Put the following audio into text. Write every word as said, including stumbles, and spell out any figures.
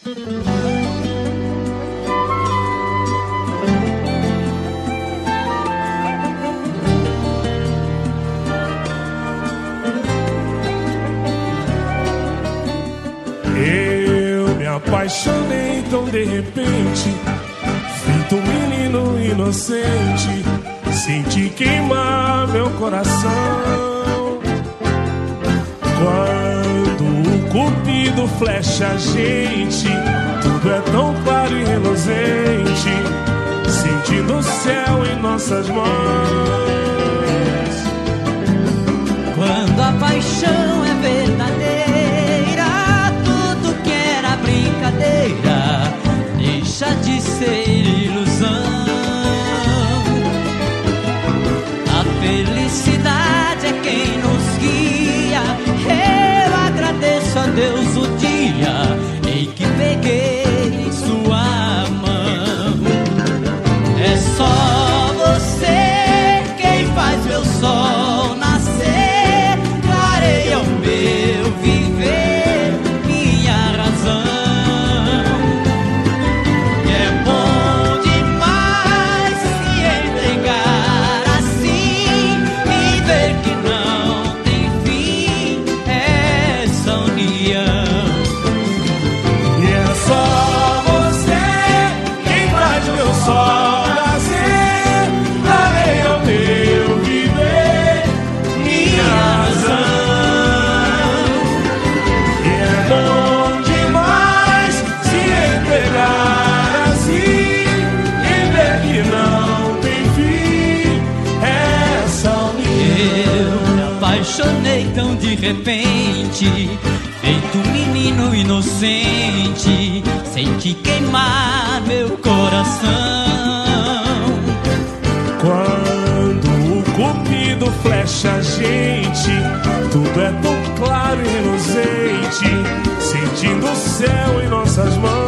Eu me apaixonei tão de repente, feito um menino inocente, senti queimar meu coração. Quando o cupido flecha a gente, tudo é tão claro e reluzente, sentindo o céu em nossas mãos. Quando a paixão é verdadeira, tudo que era brincadeira deixa de ser ilusão. A felicidade é quem nos guia. Eu agradeço a Deus o dia em que peguei em sua mão. É só você quem faz meu sol nascer, clareia o meu viver, minha razão. Apaixonei tão de repente, feito um menino inocente, senti queimar meu coração. Quando o cupido flecha a gente, tudo é tão claro e reluzente, sentindo o céu em nossas mãos.